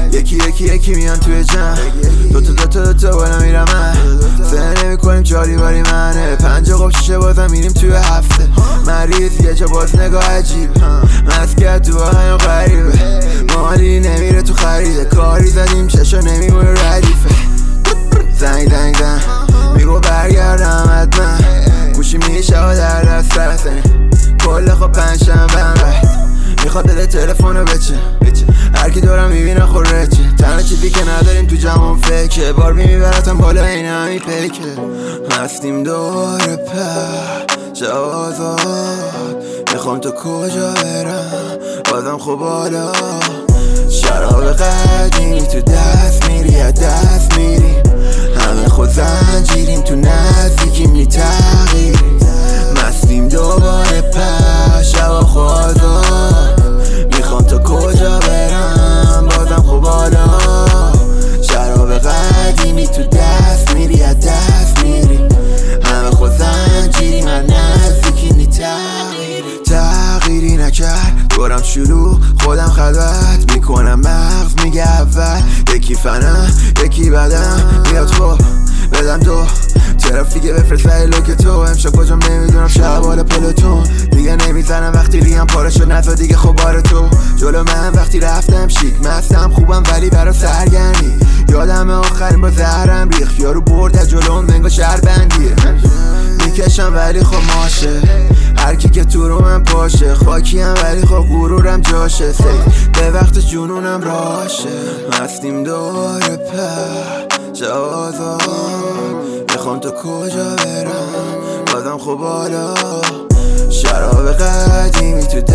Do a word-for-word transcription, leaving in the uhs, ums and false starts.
یکی یکی یکی میان توی جمع، دوتا دوتا دوتا بالا میرم من، سه نمی کنیم چاری باری منه، پنجا قب شیشه بازم میریم توی هفته، مریض یه جا باز نگاه عجیب، مسکت تو آهنگ غریبه، مالی نمیره تو خریده، کاری زدیم چشا نمیمونه ردیفه، زنگ زنگ زنگ میگو برگردم حتما، گوشی میشه و در دست رسنه، کل خب پنجشنبه میخواد بده تلفنو بچه، هرکی دورم میبینه خوره چه، تنها چیزی که نداریم تو جمعون فکه، باربی میبرتم بالا این همی پیکه، هستیم دور پر جوازات، میخوام تو کجا برم بازم خوب بالا، شراب قدیمی تو دست میری یا دست میری، همه خود زنجیریم تو نزدیکیم نی تغییریم، مستیم دوباره پر شبا خوازات، میخوام تو کجا برم بازم خوب بالا، شراب قدیمی تو دست میری یا دست میری، همه خود زنجیریم هر نزدیکی نی تغییری، تغییری نکرد دورم شروع خودم خلوت میکنم، مغز میگه اول یکی فنم یکی بدم، میاد خب بدم دو ترافیکه بفرست ولی لوک تو، امشب کجام نمیدونم شبال پلوتون، دیگه نمیزنم وقتی ریم پاره شد نزا دیگه خب بار تو، جلو من وقتی رفتم شیک مستم خوبم ولی برا سرگرمی، یادم آخرین با زهرم ریخ، یارو برد از جلوم منگا شهر بندیه، میکشم ولی خب ماشه، هرکی که تو رو من پاشه، خاکیم ولی خب غرورم جاشه، سیف به وقت جنونم راشه، هستیم دور پر جوازات، میخوام تو کجا برم بازم خوب بالا، شراب قدیمی تو